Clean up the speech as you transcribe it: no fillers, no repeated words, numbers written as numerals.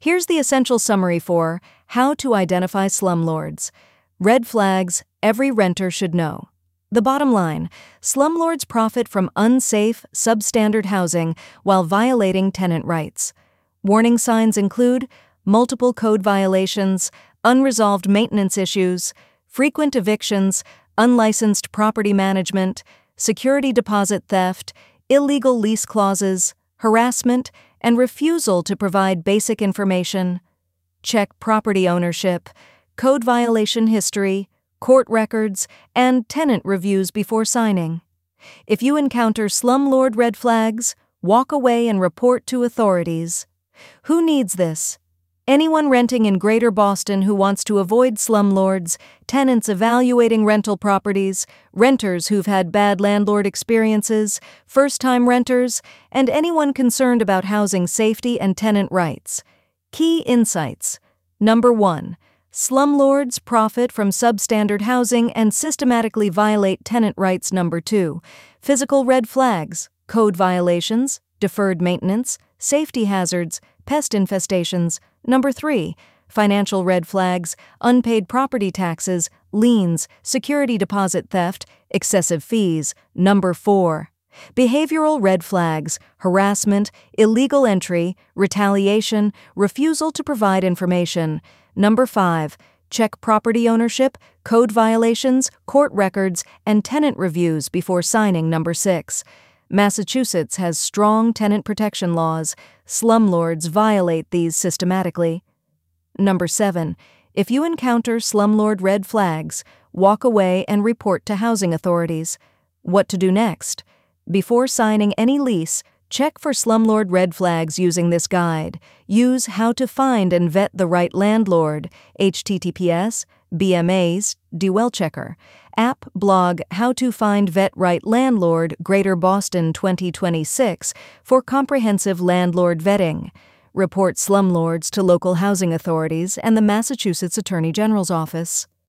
Here's the essential summary for How to Identify Slumlords. Red flags every renter should know. The bottom line, slumlords profit from unsafe, substandard housing while violating tenant rights. Warning signs include multiple code violations, unresolved maintenance issues, frequent evictions, unlicensed property management, security deposit theft, illegal lease clauses, harassment, and refusal to provide basic information. Check property ownership, code violation history, court records, and tenant reviews before signing. If you encounter slumlord red flags, walk away and report to authorities. Who needs this? Anyone renting in Greater Boston who wants to avoid slumlords, tenants evaluating rental properties, renters who've had bad landlord experiences, first-time renters, and anyone concerned about housing safety and tenant rights. Key insights. Number 1. Slumlords profit from substandard housing and systematically violate tenant rights. Number 2. Physical red flags, code violations, deferred maintenance, safety hazards, pest infestations. Number 3. Financial red flags, unpaid property taxes, liens, security deposit theft, excessive fees. Number 4. Behavioral red flags, harassment, illegal entry, retaliation, refusal to provide information. Number 5. Check property ownership, code violations, court records, and tenant reviews before signing. Number 6. Massachusetts has strong tenant protection laws. Slumlords violate these systematically. Number 7. If you encounter slumlord red flags, walk away and report to housing authorities. What to do next? Before signing any lease, check for slumlord red flags using this guide. Use How to Find and Vet the Right Landlord, https, BMA's, Dwell Checker. App, blog, How to Find Vet Right Landlord, Greater Boston 2026 for comprehensive landlord vetting. Report slumlords to local housing authorities and the Massachusetts Attorney General's office.